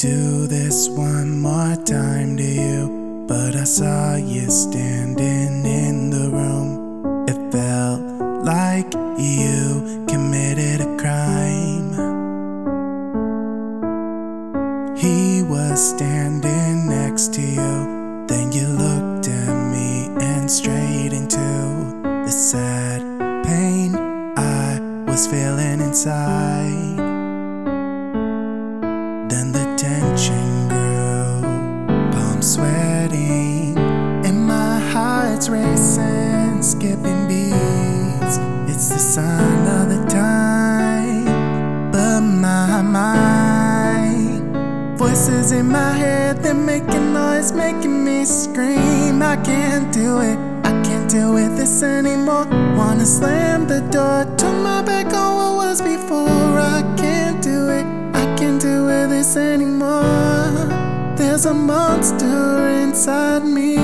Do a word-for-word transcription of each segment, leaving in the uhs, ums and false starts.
do this one more time to you, but I saw you standing in the room. It felt like you committed a crime. He was standing next to you, then you looked at me and straight into the sad pain I was feeling inside. Then the tension grew, palms sweating, and my heart's racing, skipping beats. It's the sign of the time, but my mind, voices in my head, they're making noise, making me scream. I can't do it, I can't deal with this anymore. Wanna slam the door, turn my back on what was before. I can't do it, I can't deal with this anymore. There's a monster inside me.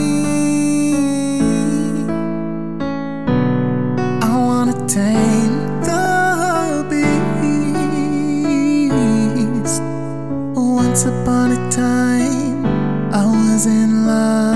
I wanna tame the beast. Once upon a time, I was in love.